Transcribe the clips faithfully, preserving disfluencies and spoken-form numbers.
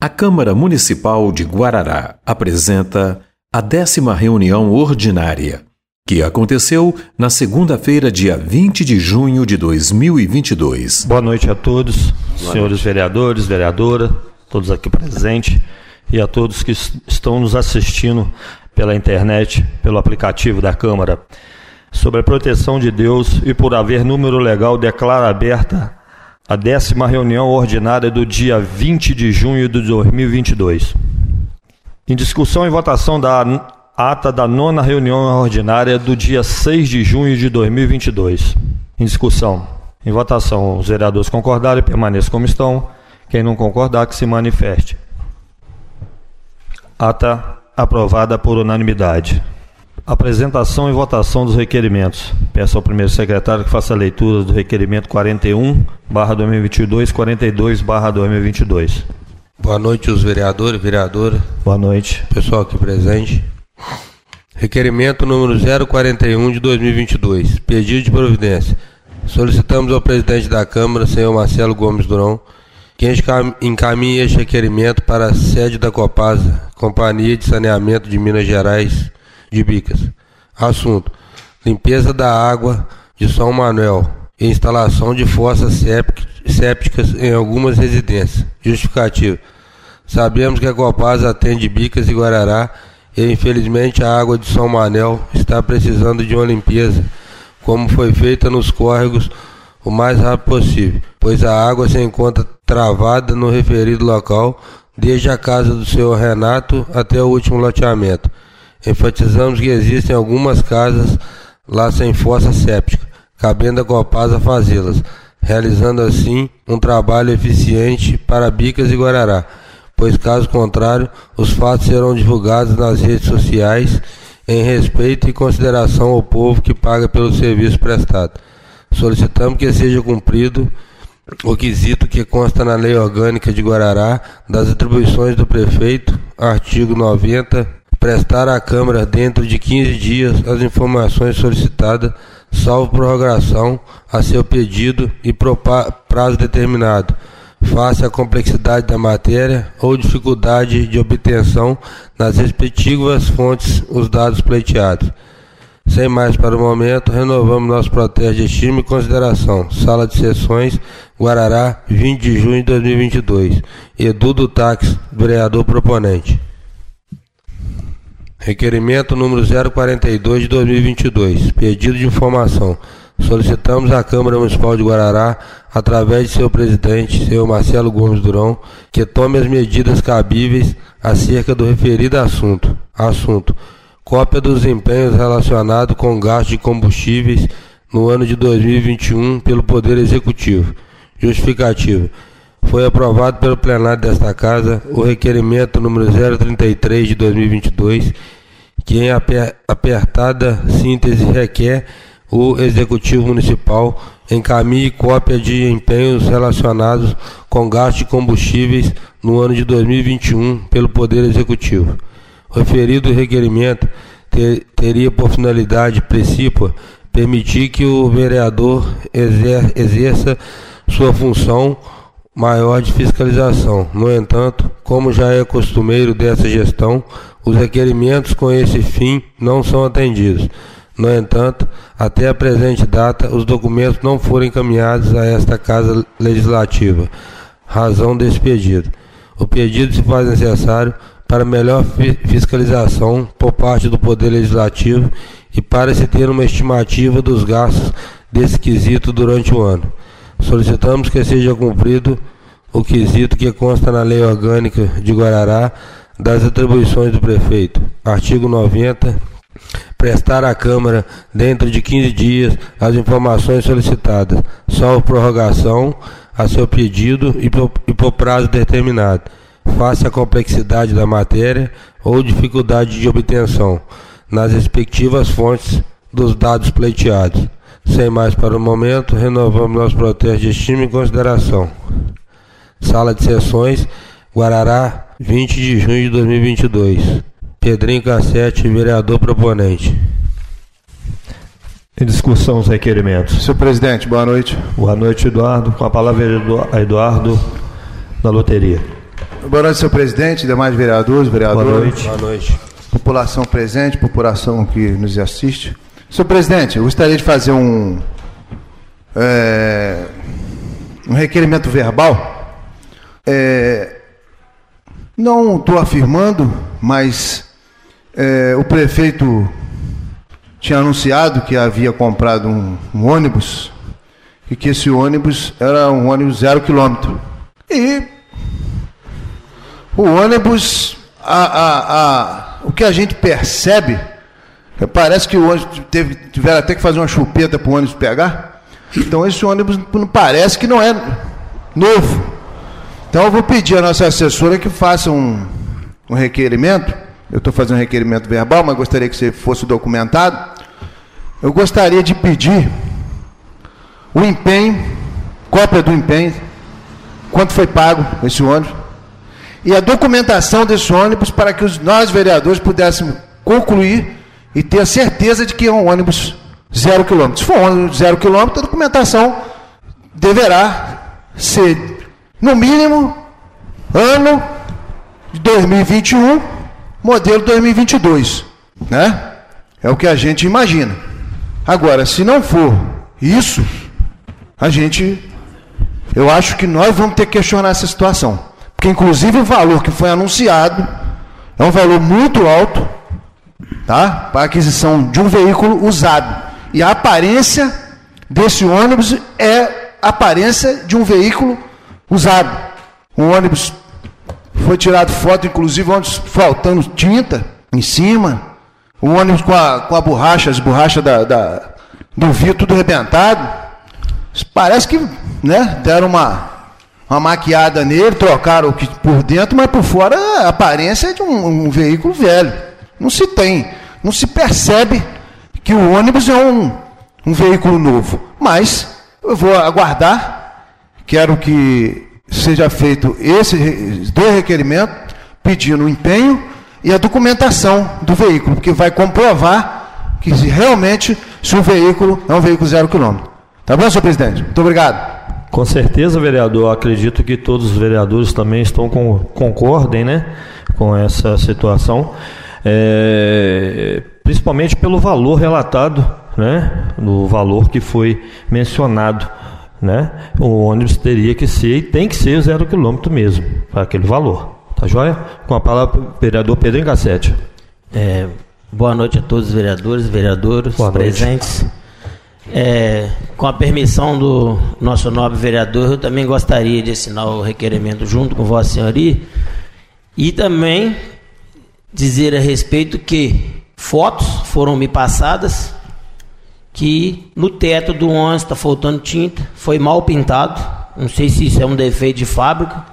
A Câmara Municipal de Guarará apresenta a décima reunião ordinária, que aconteceu na segunda-feira, dia vinte de junho de dois mil e vinte e dois. Boa noite a todos, Boa senhores noite. vereadores, vereadora, todos aqui presentes e a todos que estão nos assistindo pela internet, pelo aplicativo da Câmara. Sobre a proteção de Deus e por haver número legal, declaro aberta a décima reunião ordinária do dia vinte de junho de dois mil e vinte e dois. Em discussão e votação da ata da nona reunião ordinária do dia seis de junho de dois mil e vinte e dois. Em discussão. Em votação, os vereadores concordarem, permaneçam como estão. Quem não concordar, que se manifeste. Ata aprovada por unanimidade. Apresentação e votação dos requerimentos. Peço ao primeiro secretário que faça a leitura do requerimento quarenta e um barra dois mil e vinte e dois, quarenta e dois barra dois mil e vinte e dois. Boa noite, os vereadores e vereadoras. Boa noite. Pessoal aqui presente. Requerimento número zero quarenta e um de dois mil e vinte e dois. Pedido de providência. Solicitamos ao presidente da Câmara, senhor Marcelo Gomes Durão, que encaminhe este requerimento para a sede da Copasa, Companhia de Saneamento de Minas Gerais de Bicas. Assunto: limpeza da água de São Manuel e instalação de fossas sépticas em algumas residências. Justificativo: sabemos que a Copasa atende Bicas e Guarará e infelizmente a água de São Manuel está precisando de uma limpeza, como foi feita nos córregos, o mais rápido possível, pois a água se encontra travada no referido local, desde a casa do senhor Renato até o último loteamento. Enfatizamos que existem algumas casas lá sem fossa séptica, cabendo a Copasa fazê-las, realizando assim um trabalho eficiente para Bicas e Guarará, pois caso contrário, os fatos serão divulgados nas redes sociais em respeito e consideração ao povo que paga pelo serviço prestado. Solicitamos que seja cumprido o quesito que consta na Lei Orgânica de Guarará das atribuições do prefeito, artigo noventa, prestar à Câmara dentro de quinze dias as informações solicitadas, salvo prorrogação a seu pedido e prazo determinado, face à complexidade da matéria ou dificuldade de obtenção nas respectivas fontes os dados pleiteados. Sem mais para o momento, renovamos nosso protesto de estima e consideração. Sala de Sessões, Guarará, vinte de junho de dois mil e vinte e dois. Edu do Táxi, vereador proponente. Requerimento número zero quarenta e dois de dois mil e vinte e dois. Pedido de informação. Solicitamos à Câmara Municipal de Guarará, através de seu presidente, senhor Marcelo Gomes Durão, que tome as medidas cabíveis acerca do referido assunto. Assunto: cópia dos empenhos relacionados com gasto de combustíveis no ano de dois mil e vinte e um pelo Poder Executivo. Justificativo: foi aprovado pelo plenário desta Casa o requerimento número zero trinta e três de dois mil e vinte e dois, que em apertada síntese requer o Executivo Municipal encaminhe cópia de empenhos relacionados com gasto de combustíveis no ano de dois mil e vinte e um pelo Poder Executivo. O referido requerimento ter, teria por finalidade precípua permitir que o vereador exer, exerça sua função maior de fiscalização. No entanto, como já é costumeiro dessa gestão, os requerimentos com esse fim não são atendidos. No entanto, até a presente data, os documentos não foram encaminhados a esta Casa Legislativa. Razão desse pedido: o pedido se faz necessário para melhor fiscalização por parte do Poder Legislativo e para se ter uma estimativa dos gastos desse quesito durante o ano. Solicitamos que seja cumprido o quesito que consta na Lei Orgânica de Guarará das atribuições do prefeito. Artigo noventa. Prestar à Câmara, dentro de quinze dias, as informações solicitadas, salvo prorrogação a seu pedido e por, e por prazo determinado, face à complexidade da matéria ou dificuldade de obtenção, nas respectivas fontes dos dados pleiteados. Sem mais para o momento, renovamos nosso protesto de estima e consideração. Sala de Sessões, Guarará, vinte de junho de dois mil e vinte e dois. Pedrinho Cassete, vereador proponente. Em discussão os requerimentos. Senhor presidente, boa noite. Boa noite, Eduardo. Com a palavra, Eduardo da loteria. Boa noite, senhor presidente, demais vereadores, vereadoras. Boa noite. Boa noite. População presente, população que nos assiste. Senhor presidente, eu gostaria de fazer um, é, um requerimento verbal. É, não estou afirmando, mas é, o prefeito tinha anunciado que havia comprado um, um ônibus e que esse ônibus era um ônibus zero quilômetro. E o ônibus, a, a, a, o que a gente percebe, parece que o ônibus teve, tiveram até que fazer uma chupeta para o ônibus pegar. Então esse ônibus não parece que não é novo. Então eu vou pedir à nossa assessora que faça um, um requerimento. Eu estou fazendo um requerimento verbal, mas gostaria que você fosse documentado. Eu gostaria de pedir o empenho, cópia do empenho, quanto foi pago esse ônibus, e a documentação desse ônibus para que os, nós, vereadores, pudéssemos concluir e ter a certeza de que é um ônibus zero quilômetro. Se for um ônibus zero quilômetro, a documentação deverá ser, no mínimo, ano de dois mil e vinte e um, modelo dois mil e vinte e dois, né? É o que a gente imagina. Agora, se não for isso, a gente, eu acho que nós vamos ter que questionar essa situação. Porque, inclusive, o valor que foi anunciado é um valor muito alto, tá? Para a aquisição de um veículo usado. E a aparência desse ônibus é a aparência de um veículo usado. Um ônibus, foi tirado foto, inclusive, ônibus faltando tinta em cima. O ônibus com a, com a borracha, as borrachas da, da, do vidro tudo arrebentado. Parece que, né, deram uma, uma maquiada nele, trocaram o que por dentro, mas por fora a aparência é de um, um veículo velho. Não se tem, não se percebe que o ônibus é um, um veículo novo. Mas eu vou aguardar, quero que seja feito esses dois requerimentos, pedindo o empenho e a documentação do veículo, porque vai comprovar que realmente se o veículo é um veículo zero quilômetro. Tá bom, senhor presidente? Muito obrigado. Com certeza, vereador. Acredito que todos os vereadores também estão com, concordem, né, com essa situação, é, principalmente pelo valor relatado, né, no valor que foi mencionado, né? O ônibus teria que ser e tem que ser zero quilômetro mesmo, para aquele valor. Tá joia? Com a palavra o vereador Pedrinho Cassete. É, boa noite a todos os vereadores, vereadoras presentes. É, com a permissão do nosso nobre vereador, eu também gostaria de assinar o requerimento junto com Vossa Senhoria e também dizer a respeito que fotos foram me passadas que no teto do ônibus está faltando tinta, foi mal pintado, não sei se isso é um defeito de fábrica.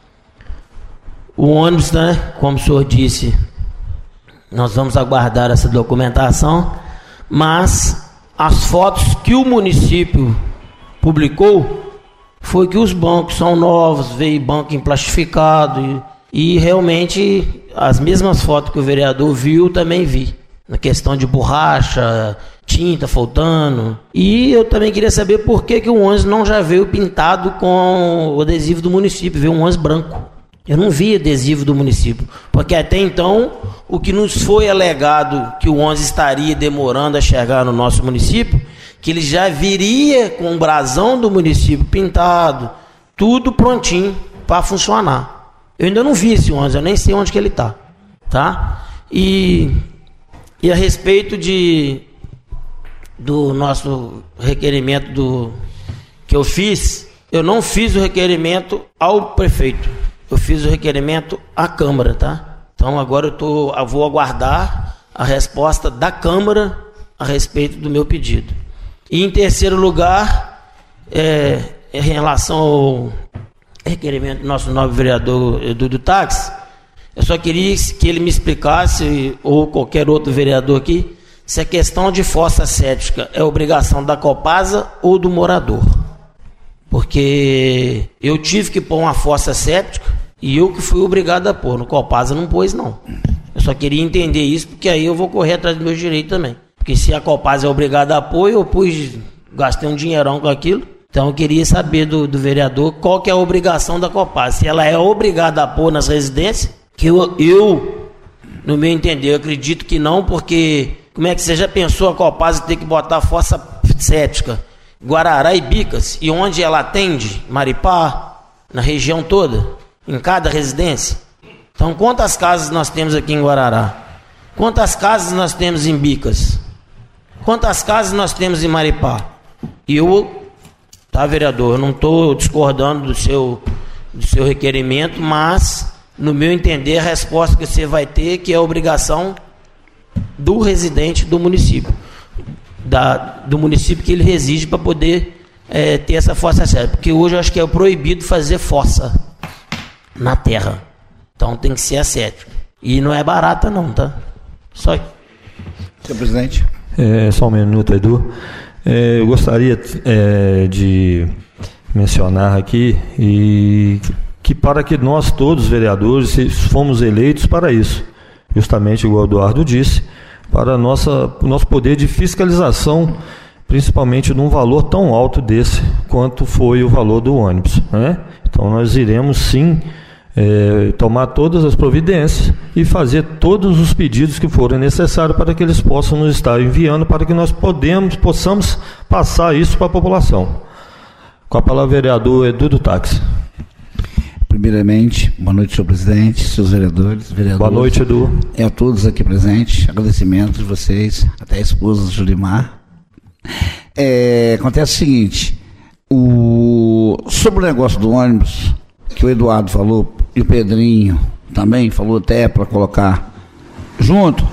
O ônibus, né, como o senhor disse, nós vamos aguardar essa documentação, mas as fotos que o município publicou foi que os bancos são novos, veio banco emplastificado e, e realmente as mesmas fotos que o vereador viu, também vi. Na questão de borracha, tinta faltando. E eu também queria saber por que, que o ônibus não já veio pintado com o adesivo do município, veio um ônibus branco. Eu não vi adesivo do município, porque até então o que nos foi alegado que o ônibus estaria demorando a chegar no nosso município, que ele já viria com o brasão do município pintado, tudo prontinho para funcionar. Eu ainda não vi esse ônibus, eu nem sei onde que ele está, tá? E, e a respeito de do nosso requerimento do, que eu fiz, eu não fiz o requerimento ao prefeito. Eu fiz o requerimento à Câmara, tá? Então agora eu, tô, eu vou aguardar a resposta da Câmara a respeito do meu pedido. E em terceiro lugar, é, em relação ao requerimento do nosso nobre vereador Edu do Táxi, eu só queria que ele me explicasse, ou qualquer outro vereador aqui, se a questão de fossa séptica é obrigação da Copasa ou do morador. Porque eu tive que pôr uma fossa séptica e eu que fui obrigado a pôr. No Copasa não pôs, não. Eu só queria entender isso, porque aí eu vou correr atrás dos meus direitos também. Porque se a Copasa é obrigada a pôr, eu pus, gastei um dinheirão com aquilo. Então eu queria saber do, do vereador qual que é a obrigação da Copasa. Se ela é obrigada a pôr nas residências, que eu, eu no meu entender, eu acredito que não, porque como é que você já pensou a Copasa ter que botar fossa séptica, Guarará e Bicas, e onde ela atende? Maripá, na região toda, em cada residência. Então quantas casas nós temos aqui em Guarará? Quantas casas nós temos em Bicas? Quantas casas nós temos em Maripá? E eu, tá, vereador, eu não estou discordando do seu, do seu requerimento, mas, no meu entender, a resposta que você vai ter que é a obrigação do residente do município, da, do município que ele reside para poder é, ter essa fossa séptica. Porque hoje eu acho que é proibido fazer fossa na terra. Então tem que ser ascético. E não é barata não, tá? Só. Senhor presidente. É, só um minuto, Edu. É, eu gostaria é, de mencionar aqui e que para que nós todos, vereadores, fomos eleitos para isso, justamente igual o Eduardo disse, para nossa, o nosso poder de fiscalização, principalmente num valor tão alto desse quanto foi o valor do ônibus, né? Então nós iremos sim É, tomar todas as providências e fazer todos os pedidos que forem necessários para que eles possam nos estar enviando, para que nós podemos, possamos passar isso para a população. Com a palavra, vereador Edu do Táxi. Primeiramente, boa noite, senhor presidente, seus vereadores, vereadores. Boa noite, Edu. E a todos aqui presentes, agradecimento de vocês, até a esposa do Julimar. É, acontece o seguinte, o, sobre o negócio do ônibus, que o Eduardo falou, e o Pedrinho também falou até para colocar junto,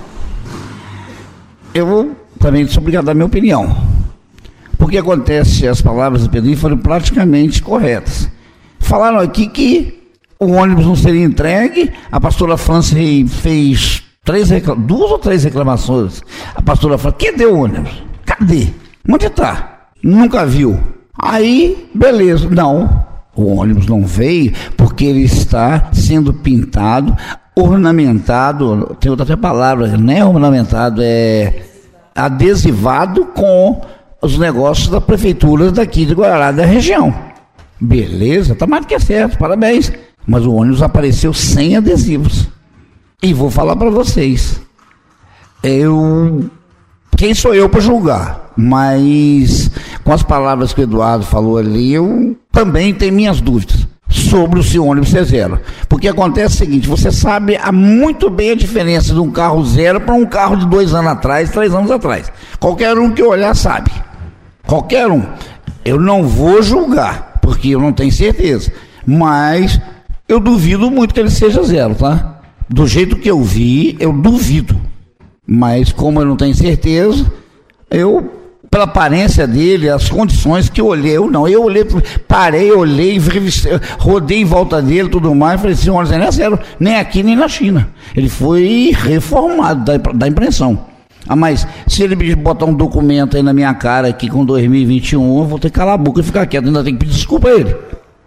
eu também sou obrigado a dar minha opinião. Porque acontece, as palavras do Pedrinho foram praticamente corretas. Falaram aqui que o ônibus não seria entregue, a pastora França fez três reclam... duas ou três reclamações. A pastora França, cadê o ônibus? Cadê? Onde está? Nunca viu. Aí, beleza, não. O ônibus não veio porque ele está sendo pintado, ornamentado, tem outra palavra, não é ornamentado, é adesivado com os negócios da prefeitura daqui de Guarará, da região. Beleza, tá mais do que certo, parabéns. Mas o ônibus apareceu sem adesivos. E vou falar para vocês, eu... quem sou eu para julgar? Mas com as palavras que o Eduardo falou ali, eu também tenho minhas dúvidas sobre o seu ônibus ser zero. Porque acontece o seguinte, você sabe há muito bem a diferença de um carro zero para um carro de dois anos atrás, três anos atrás. Qualquer um que olhar sabe. Qualquer um. Eu não vou julgar, porque eu não tenho certeza. Mas eu duvido muito que ele seja zero, tá? Do jeito que eu vi, eu duvido. Mas como eu não tenho certeza, eu... pela aparência dele, as condições que eu olhei, eu não, eu olhei, parei, olhei, rodei em volta dele, tudo mais, falei assim, olha, não é zero, nem aqui nem na China. Ele foi reformado da, da impressão. Ah, mas se ele me botar um documento aí na minha cara aqui com dois mil e vinte e um, eu vou ter que calar a boca e ficar quieto, ainda tenho que pedir desculpa a ele.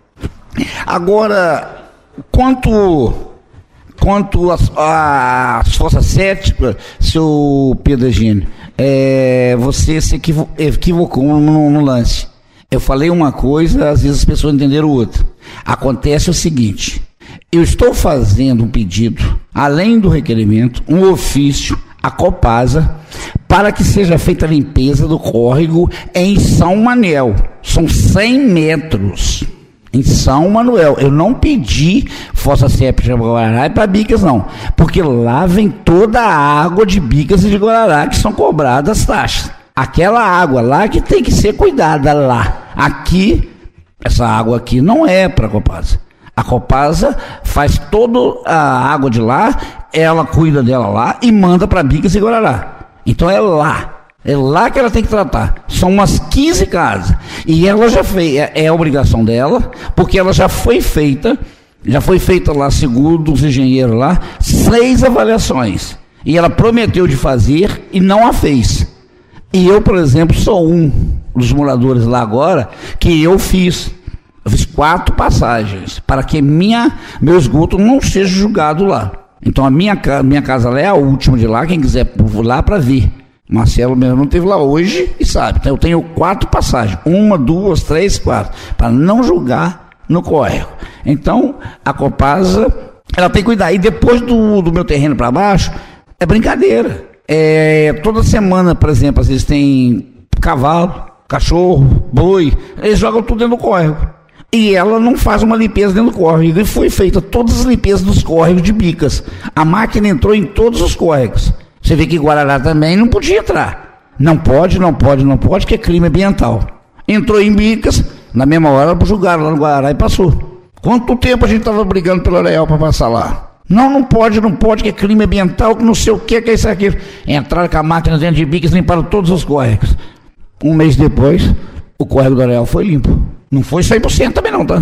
Agora, quanto... Quanto às fossas sépticas, seu Pedro Egínio, é, você se equivo, equivocou no, no lance. Eu falei uma coisa, às vezes as pessoas entenderam outra. Acontece o seguinte, eu estou fazendo um pedido, além do requerimento, um ofício à Copasa, para que seja feita a limpeza do córrego em São Manuel. São cem metros. Em São Manuel, eu não pedi fossa séptica para Guarará e para Bicas não, porque lá vem toda a água de Bicas e de Guarará que são cobradas as taxas. Aquela água lá que tem que ser cuidada lá. Aqui, essa água aqui não é para a Copasa. A Copasa faz toda a água de lá, ela cuida dela lá e manda para Bicas e Guarará. Então é lá. É lá que ela tem que tratar. São umas quinze casas. E ela já fez, é, é a obrigação dela, porque ela já foi feita, já foi feita lá, segundo os engenheiros lá, seis avaliações. E ela prometeu de fazer e não a fez. E eu, por exemplo, sou um dos moradores lá agora, que eu fiz. Eu fiz quatro passagens, para que minha, meu esgoto não seja julgado lá. Então a minha, minha casa lá é a última de lá, quem quiser por lá para ver. Marcelo mesmo não esteve lá hoje e sabe. Então eu tenho quatro passagens. Uma, duas, três, quatro. Para não julgar no córrego. Então, a Copasa, ela tem que cuidar. E depois do, do meu terreno para baixo, é brincadeira. É, toda semana, por exemplo, às vezes tem cavalo, cachorro, boi. Eles jogam tudo dentro do córrego. E ela não faz uma limpeza dentro do córrego. E foi feita todas as limpezas dos córregos de Bicas. A máquina entrou em todos os córregos. Você vê que Guarará também não podia entrar. Não pode, não pode, não pode, que é crime ambiental. Entrou em Bicas, na mesma hora julgaram lá no Guarará e passou. Quanto tempo a gente estava brigando pelo Areal para passar lá? Não, não pode, não pode, que é crime ambiental, que não sei o que, que é isso aqui. Entraram com a máquina dentro de Bicas e limparam todos os córregos. Um mês depois, o córrego do Areal foi limpo. Não foi cem por cento também não, tá?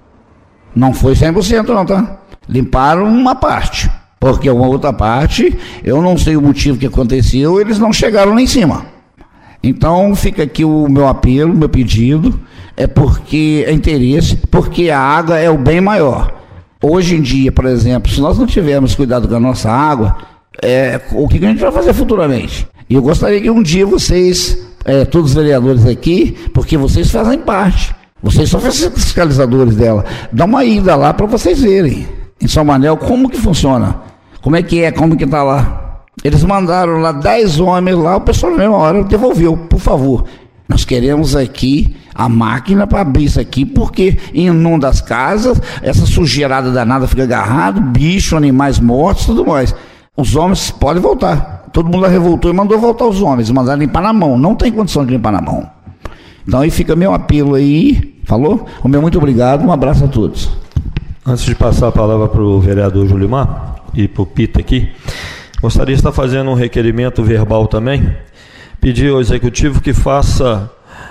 Não foi cem por cento não, tá? Limparam uma parte. Porque uma outra parte, eu não sei o motivo que aconteceu, eles não chegaram lá em cima. Então fica aqui o meu apelo, o meu pedido, é porque é interesse, porque a água é o bem maior. Hoje em dia, por exemplo, se nós não tivermos cuidado com a nossa água, é, o que a gente vai fazer futuramente? E eu gostaria que um dia vocês, é, todos os vereadores aqui, porque vocês fazem parte, vocês são fiscalizadores dela, dá uma ida lá para vocês verem, em São Manuel, como que funciona. Como é que é? Como que tá lá? Eles mandaram lá dez homens lá, o pessoal na mesma hora devolveu, por favor. Nós queremos aqui a máquina para abrir isso aqui, porque inunda as casas, essa sujeirada danada fica agarrado, bicho, animais mortos, tudo mais. Os homens podem voltar. Todo mundo lá revoltou e mandou voltar os homens, mandaram limpar na mão. Não tem condição de limpar na mão. Então aí fica meu apelo aí, falou? O meu muito obrigado, um abraço a todos. Antes de passar a palavra para o vereador Julimar e para o Pita aqui, gostaria de estar fazendo um requerimento verbal também, pedir ao Executivo que faça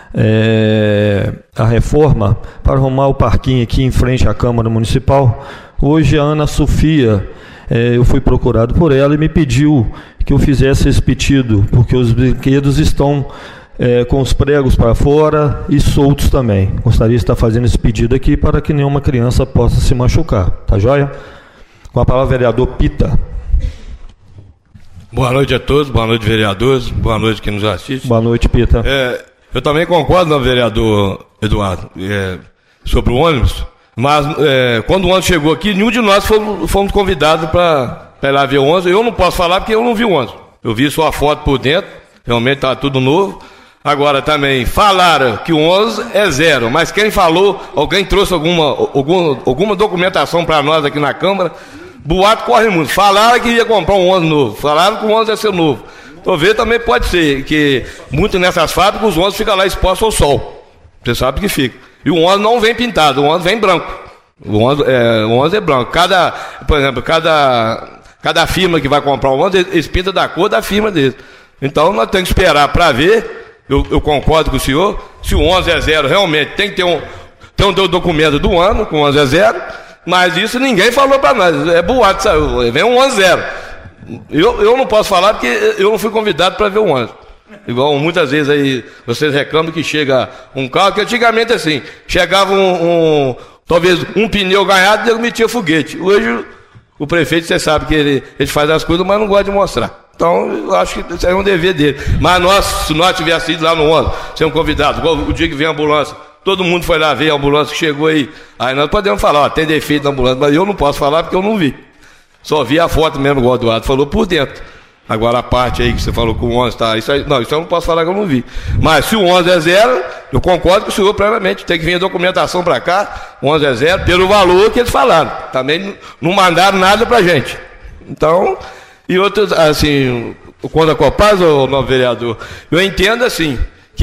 é, a reforma para arrumar o parquinho aqui em frente à Câmara Municipal. Hoje a Ana Sofia, é, eu fui procurado por ela e me pediu que eu fizesse esse pedido, porque os brinquedos estão é, com os pregos para fora e soltos também. Gostaria de estar fazendo esse pedido aqui para que nenhuma criança possa se machucar, tá joia? Com a palavra, vereador Pita. Boa noite a todos, boa noite, vereadores, boa noite quem nos assiste. Boa noite, Pita. É, eu também concordo com o vereador Eduardo, é, sobre o ônibus, mas é, quando o ônibus chegou aqui, nenhum de nós fomos, fomos convidados para ir lá ver o ônibus. Eu não posso falar porque eu não vi o ônibus. Eu vi só a foto por dentro, realmente está tudo novo. Agora também falaram que o ônibus é zero, mas quem falou, alguém trouxe alguma, alguma, alguma documentação para nós aqui na Câmara. Boato corre muito. Falaram que ia comprar um ônibus novo. Falaram que o ônibus ia ser novo. Talvez também pode ser que muito nessas fábricas os ônibus ficam lá expostos ao sol. Você sabe que fica. E o ônibus não vem pintado, o ônibus vem branco. O ônibus é, o ônibus é branco. Cada, por exemplo, cada, cada firma que vai comprar um ônibus, eles pintam da cor da firma deles. Então nós temos que esperar para ver. Eu, eu concordo com o senhor. Se o ônibus é zero, realmente tem que ter um, ter um documento do ano, com o ônibus é zero. Mas isso ninguém falou para nós, é boato, sabe? Vem um ônibus zero. Eu, eu não posso falar porque eu não fui convidado para ver o ônibus. Igual muitas vezes aí vocês reclamam que chega um carro, que antigamente assim, chegava um, um talvez um pneu ganhado e eu metia foguete. Hoje o prefeito, você sabe que ele, ele faz as coisas, mas não gosta de mostrar. Então eu acho que isso é um dever dele. Mas nós, se nós tivéssemos ido lá no ônibus, sermos convidados, igual o dia que vem a ambulância, todo mundo foi lá ver a ambulância que chegou aí. Aí nós podemos falar, ó, tem defeito na ambulância, mas eu não posso falar porque eu não vi. Só vi a foto mesmo, igual o Eduardo falou, por dentro. Agora a parte aí que você falou que o ônibus está... Isso aí, não, isso eu não posso falar que eu não vi. Mas se o ônibus é zero, eu concordo com o senhor plenamente. Tem que vir a documentação para cá, o ônibus é zero, pelo valor que eles falaram. Também não mandaram nada para a gente. Então, e outros, assim, quando a Copasa, o novo vereador, eu entendo assim,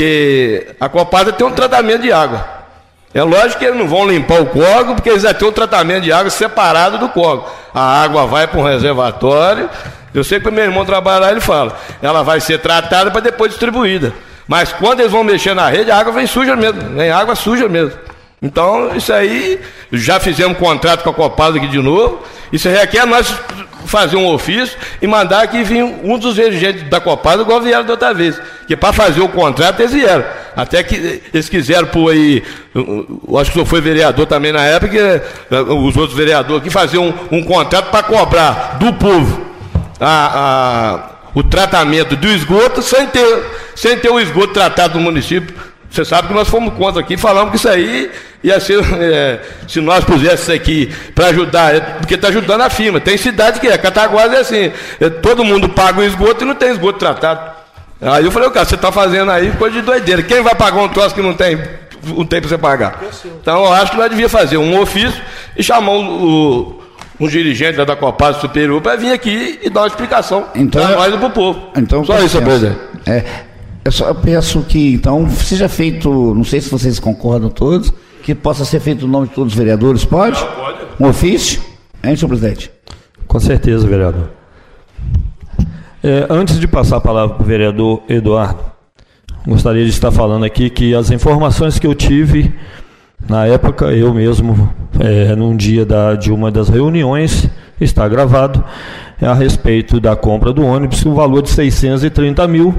que a Copasa tem um tratamento de água. É lógico que eles não vão limpar o córrego, porque eles já têm um tratamento de água separado do córrego. A água vai para um reservatório. Eu sei que o meu irmão trabalha lá, ele fala, ela vai ser tratada para depois distribuída. Mas quando eles vão mexer na rede, a água vem suja mesmo, vem água suja mesmo. Então, isso aí, já fizemos contrato com a Copasa aqui de novo. Isso requer nós fazer um ofício e mandar aqui vir um dos dirigentes da Copasa, igual vieram da outra vez. Que para fazer o contrato eles vieram. Até que eles quiseram pôr aí, eu acho que o senhor foi vereador também na época, os outros vereadores aqui faziam um, um contrato para cobrar do povo a, a, o tratamento do esgoto sem ter, sem ter o esgoto tratado no município. Você sabe que nós fomos contra aqui, falamos que isso aí ia ser, é, se nós puséssemos isso aqui para ajudar, é, porque está ajudando a firma. Tem cidade que é, Cataguases é assim, é, todo mundo paga o esgoto e não tem esgoto tratado. Aí eu falei, cara, você está fazendo aí coisa de doideira. Quem vai pagar um troço que não tem, não tem para você pagar? Então eu acho que nós devíamos fazer um ofício e chamar o, o, um dirigente da Copasa Superior para vir aqui e dar uma explicação então, para nós e para o povo. Então, só isso, presidente. É, eu só peço que então seja feito, não sei se vocês concordam todos, que possa ser feito o nome de todos os vereadores, pode? Não, pode. Um ofício? Hein, senhor presidente? Com certeza, vereador. É, antes de passar a palavra para o vereador Eduardo, gostaria de estar falando aqui que as informações que eu tive, na época, eu mesmo, é, num dia da, de uma das reuniões, está gravado, é a respeito da compra do ônibus, o valor de seiscentos e trinta mil,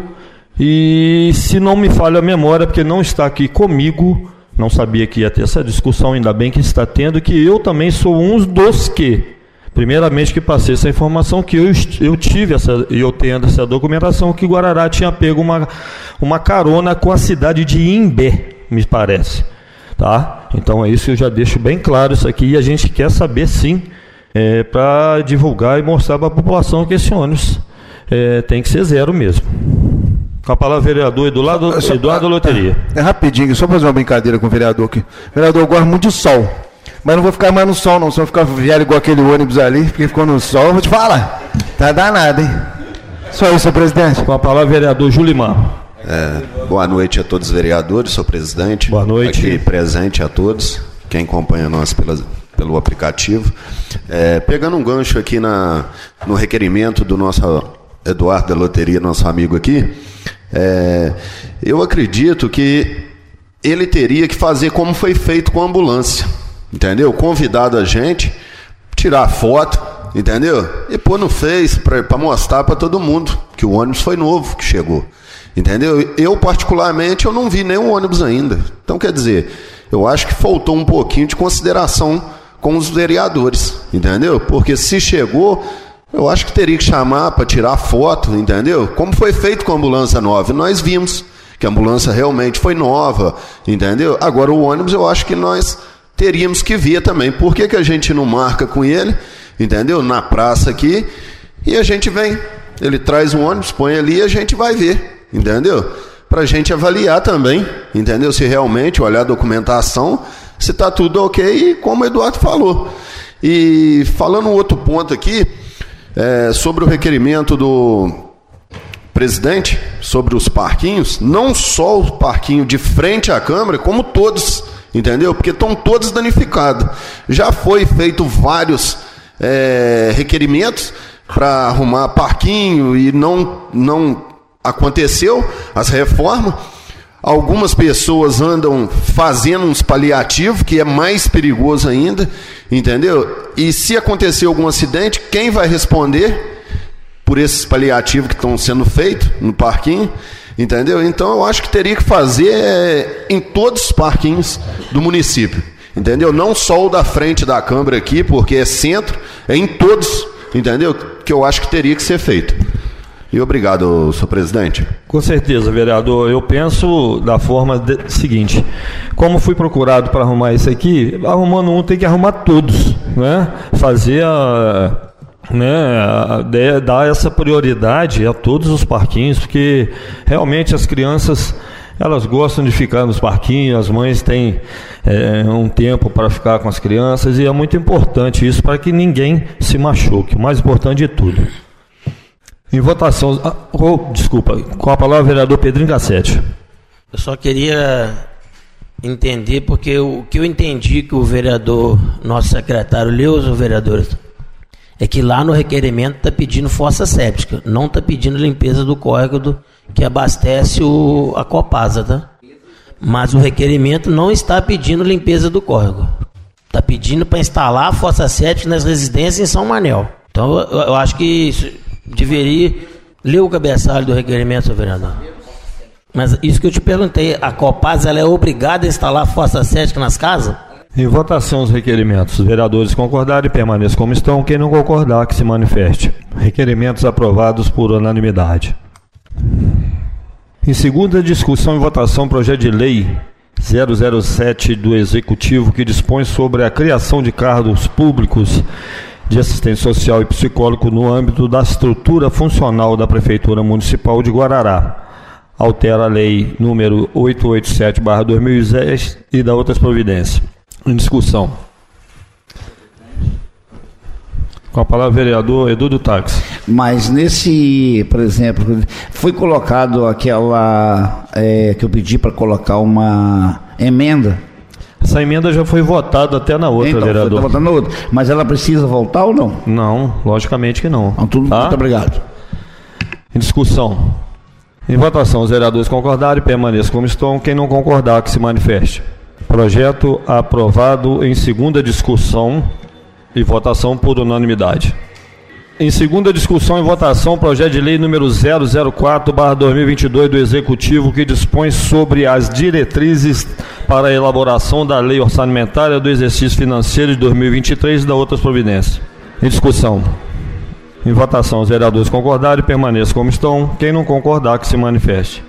e se não me falha a memória, porque não está aqui comigo, não sabia que ia ter essa discussão, ainda bem que está tendo, que eu também sou um dos que... Primeiramente que passei essa informação, que eu, eu tive, essa, eu tendo essa documentação, que Guarará tinha pego uma, uma carona com a cidade de Imbé, me parece. Tá? Então é isso que eu já deixo bem claro isso aqui, e a gente quer saber sim, é, para divulgar e mostrar para a população que esse ônibus é, tem que ser zero mesmo. Com a palavra vereador Eduardo, só, Eduardo Loteria. É, é rapidinho, só fazer uma brincadeira com o vereador aqui. O vereador gosta muito de sol. Mas não vou ficar mais no sol, não. Se eu ficar velho igual aquele ônibus ali, porque ficou no sol, eu vou te falar. Tá danado, hein? Só isso, senhor presidente. Com a palavra, vereador Julimar. É, boa noite a todos os vereadores, senhor presidente. Boa noite. Aqui presente a todos, quem acompanha nós pela, pelo aplicativo. É, pegando um gancho aqui na, no requerimento do nosso Eduardo da Loteria, nosso amigo aqui, é, eu acredito que ele teria que fazer como foi feito com a ambulância. Entendeu? Convidado a gente, tirar foto, entendeu? E pôr no Face para mostrar para todo mundo que o ônibus foi novo que chegou. Entendeu? Eu, particularmente, eu não vi nenhum ônibus ainda. Então, quer dizer, eu acho que faltou um pouquinho de consideração com os vereadores, entendeu? Porque se chegou, eu acho que teria que chamar para tirar foto, entendeu? Como foi feito com a ambulância nova. Nós vimos que a ambulância realmente foi nova, entendeu? Agora, o ônibus, eu acho que nós... teríamos que ver também. Por que que a gente não marca com ele, entendeu? Na praça aqui, e a gente vem. Ele traz um ônibus, põe ali e a gente vai ver, entendeu? Para a gente avaliar também, entendeu? Se realmente olhar a documentação, se está tudo ok, e como o Eduardo falou. E falando um outro ponto aqui, é, sobre o requerimento do presidente, sobre os parquinhos, não só o parquinho de frente à Câmara, como todos, entendeu? Porque estão todos danificados. Já foi feito vários é, requerimentos para arrumar parquinho e não, não aconteceu as reformas. Algumas pessoas andam fazendo uns paliativos, que é mais perigoso ainda, entendeu? E se acontecer algum acidente, quem vai responder por esses paliativos que estão sendo feitos no parquinho? Entendeu? Então eu acho que teria que fazer é, em todos os parquinhos do município, entendeu? Não só o da frente da Câmara aqui, porque é centro, é em todos, entendeu? Que eu acho que teria que ser feito. E obrigado, senhor presidente. Com certeza, vereador. Eu penso da forma de, seguinte: como fui procurado para arrumar isso aqui, arrumando um tem que arrumar todos, né? Fazer a... Né, dar essa prioridade a todos os parquinhos, porque realmente as crianças, elas gostam de ficar nos parquinhos, as mães têm é, um tempo para ficar com as crianças, e é muito importante isso para que ninguém se machuque, o mais importante de tudo. Em votação, ah, oh, desculpa, com a palavra o vereador Pedrinho Gassete. Eu só queria entender, porque o que eu entendi que o vereador, nosso secretário, leu os vereadores, é que lá no requerimento está pedindo fossa séptica, não está pedindo limpeza do córrego do, que abastece o, a Copasa, tá? Mas o requerimento não está pedindo limpeza do córrego. Está pedindo para instalar a fossa séptica nas residências em São Manel. Então eu, eu acho que isso deveria ler o cabeçalho do requerimento, senhor vereador. Mas isso que eu te perguntei, a Copasa ela é obrigada a instalar a fossa séptica nas casas? Em votação os requerimentos. Os vereadores concordarem, permaneçam como estão. Quem não concordar, que se manifeste. Requerimentos aprovados por unanimidade. Em segunda discussão e votação, projeto de lei zero zero sete do Executivo, que dispõe sobre a criação de cargos públicos de assistente social e psicólogo no âmbito da estrutura funcional da Prefeitura Municipal de Guarará. Altera a lei número oitocentos e oitenta e sete barra dois mil e dez e dá outras providências. Em discussão. Com a palavra o vereador Edu do Táxi. Mas nesse, por exemplo, foi colocado aquela é, que eu pedi para colocar uma emenda. Essa emenda já foi votada até na outra, então, vereador. Foi votada na outra. Mas ela precisa voltar ou não? Não, logicamente que não. Então, tudo, tá? Muito obrigado. Em discussão. Em votação, os vereadores concordarem, permaneçam como estão. Quem não concordar, que se manifeste. Projeto aprovado em segunda discussão e votação por unanimidade. Em segunda discussão e votação, projeto de lei número zero zero quatro barra dois mil e vinte e dois do Executivo, que dispõe sobre as diretrizes para a elaboração da lei orçamentária do exercício financeiro de dois mil e vinte e três e da outras providências. Em discussão. Em votação, os vereadores concordarem, permaneçam como estão. Quem não concordar, que se manifeste.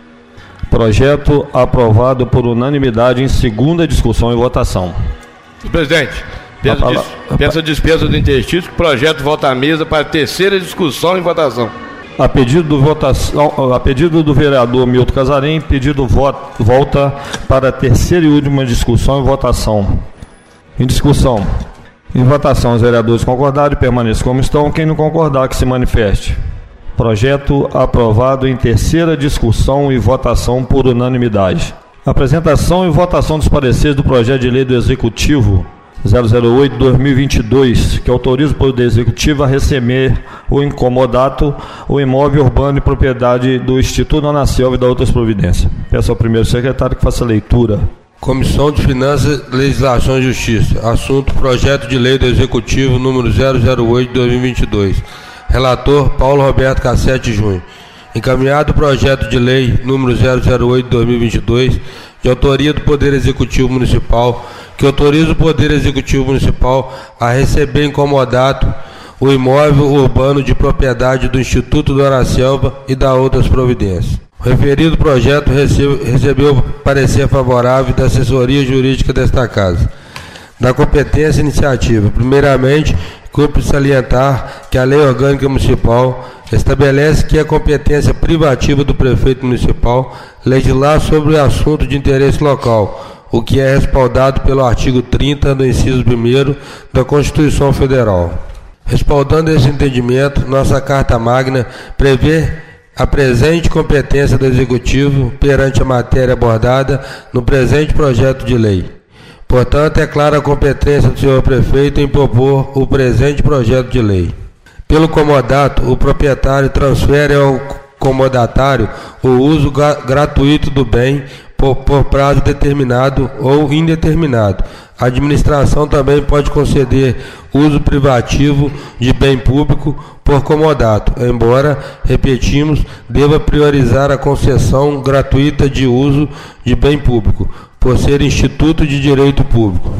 Projeto aprovado por unanimidade em segunda discussão e votação. Presidente, pensa, dis, pensa dispensa do interstício, projeto volta à mesa para terceira discussão e votação. A pedido do, votação, a pedido do vereador Milton Casarim, pedido voto, volta para a terceira e última discussão e votação. Em discussão. Em votação, os vereadores concordarem, permaneçam como estão. Quem não concordar, que se manifeste. Projeto aprovado em terceira discussão e votação por unanimidade. Apresentação e votação dos pareceres do projeto de lei do Executivo zero zero oito barra dois mil e vinte e dois, que autoriza o Poder Executivo a receber o incomodato, o imóvel urbano e propriedade do Instituto Ana Selva e da outras providências. Peço ao primeiro secretário que faça a leitura. Comissão de Finanças, Legislação e Justiça. Assunto: projeto de lei do Executivo número zero zero oito barra dois mil e vinte e dois. Relator: Paulo Roberto Cassete Júnior. Encaminhado o projeto de lei número zero zero oito barra dois mil e vinte e dois, de autoria do Poder Executivo Municipal, que autoriza o Poder Executivo Municipal a receber incomodato o imóvel urbano de propriedade do Instituto Dona Selva e da outras providências. O referido projeto recebe, recebeu parecer favorável da assessoria jurídica desta Casa. Da competência iniciativa, primeiramente, cumpre salientar que a Lei Orgânica Municipal estabelece que é competência privativa do prefeito municipal legislar sobre o assunto de interesse local, o que é respaldado pelo artigo trinta do inciso primeiro da Constituição Federal. Respaldando esse entendimento, nossa Carta Magna prevê a presente competência do Executivo perante a matéria abordada no presente projeto de lei. Portanto, é clara a competência do senhor prefeito em propor o presente projeto de lei. Pelo comodato, o proprietário transfere ao comodatário o uso gratuito do bem por, por prazo determinado ou indeterminado. A administração também pode conceder uso privativo de bem público por comodato, embora, repetimos, deva priorizar a concessão gratuita de uso de bem público, por ser instituto de direito público.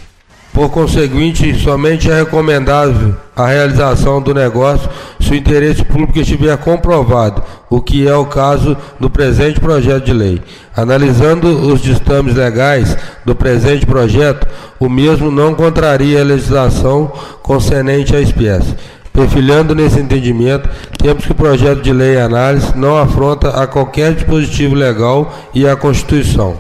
Por conseguinte, somente é recomendável a realização do negócio se o interesse público estiver comprovado, o que é o caso do presente projeto de lei. Analisando os ditames legais do presente projeto, o mesmo não contraria a legislação concernente à espécie. Perfilhando nesse entendimento, temos que o projeto de lei em análise não afronta a qualquer dispositivo legal e à Constituição.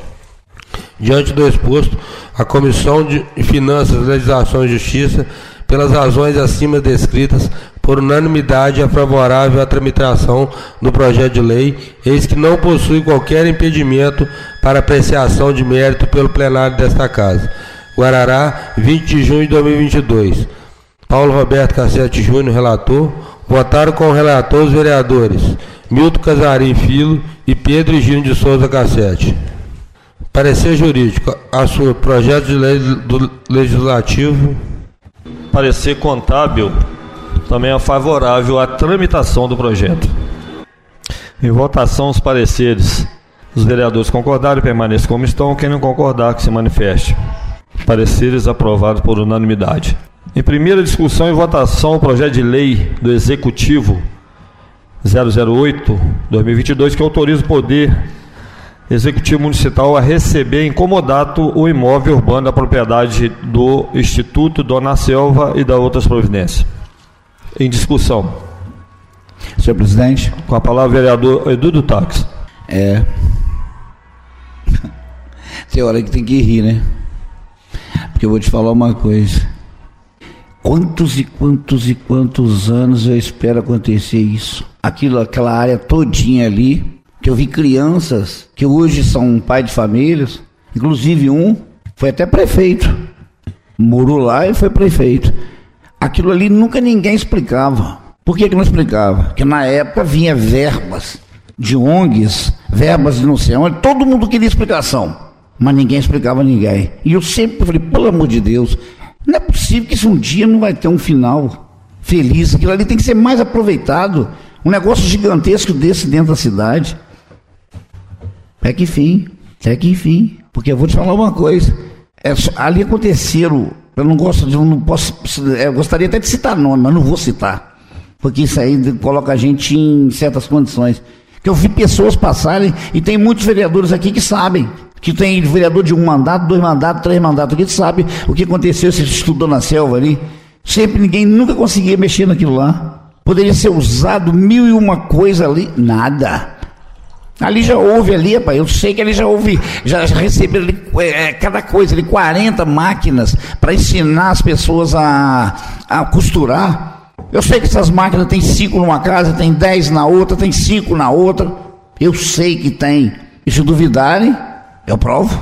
Diante do exposto, a Comissão de Finanças, Legislação e Justiça, pelas razões acima descritas, por unanimidade é favorável à tramitação do projeto de lei, eis que não possui qualquer impedimento para apreciação de mérito pelo plenário desta Casa. Guarará, vinte de junho de dois mil e vinte e dois. Paulo Roberto Cassete Júnior, relator. Votaram com o relator os vereadores Milton Casarim Filho e Pedro Higino de Souza Cassete. Parecer jurídico. Assunto: projeto de lei do Legislativo. Parecer contábil também é favorável à tramitação do projeto. Em votação, os pareceres. Os vereadores concordarem, permaneçam como estão. Quem não concordar, que se manifeste. Pareceres aprovados por unanimidade. Em primeira discussão e votação, o projeto de lei do Executivo zero zero oito barra dois mil e vinte e dois, que autoriza o Poder Executivo Municipal a receber em comodato o imóvel urbano da propriedade do Instituto Dona Selva e da outras providências. Em discussão. Senhor presidente. Com a palavra o vereador Edu do Táxi. É. Tem hora que tem que rir, né? Porque eu vou te falar uma coisa. Quantos e quantos e quantos anos eu espero acontecer isso? Aquilo, aquela área todinha ali, que eu vi crianças que hoje são pai de famílias, inclusive um foi até prefeito, morou lá e foi prefeito. Aquilo ali nunca ninguém explicava. Por que que não explicava? Porque na época vinha verbas de O N Gs, verbas de não sei onde, todo mundo queria explicação, mas ninguém explicava a ninguém. E eu sempre falei, pelo amor de Deus, não é possível que isso um dia não vai ter um final feliz, aquilo ali tem que ser mais aproveitado, um negócio gigantesco desse dentro da cidade. Até que enfim, até que enfim, porque eu vou te falar uma coisa, é, ali aconteceram, eu não gosto de, eu não posso, eu gostaria até de citar nome, mas não vou citar, porque isso aí coloca a gente em certas condições, que eu vi pessoas passarem, e tem muitos vereadores aqui que sabem, que tem vereador de um mandato, dois mandatos, três mandatos, que sabe o que aconteceu, esse estudou na selva ali, sempre ninguém nunca conseguia mexer naquilo lá, poderia ser usado mil e uma coisa ali, nada. Ali já houve ali, rapaz, eu sei que ali já houve, já receberam ali, é, cada coisa ali, quarenta máquinas para ensinar as pessoas a, a costurar. Eu sei que essas máquinas tem cinco numa casa, tem dez na outra, tem cinco na outra. Eu sei que tem. E se duvidarem, eu provo.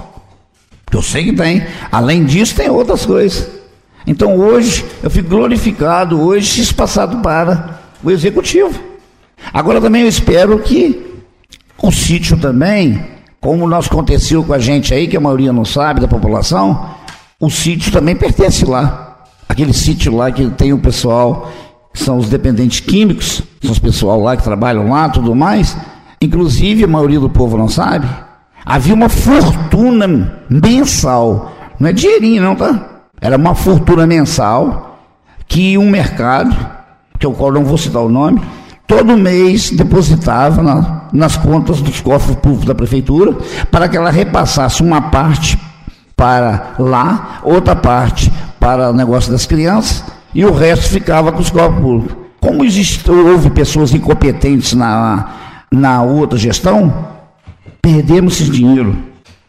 Eu sei que tem. Além disso, tem outras coisas. Então hoje, eu fico glorificado, hoje, isso passado para o Executivo. Agora também eu espero que o sítio também, como nós aconteceu com a gente aí, que a maioria não sabe da população, o sítio também pertence lá. Aquele sítio lá que tem o pessoal, que são os dependentes químicos, são os pessoal lá que trabalham lá, tudo mais. Inclusive, a maioria do povo não sabe, havia uma fortuna mensal, não é dinheirinho não, tá? Era uma fortuna mensal que um mercado, que eu não vou citar o nome, todo mês depositava na, nas contas dos cofres públicos da prefeitura para que ela repassasse uma parte para lá, outra parte para o negócio das crianças e o resto ficava com os cofres públicos. Como existe, houve pessoas incompetentes na, na outra gestão, perdemos esse dinheiro.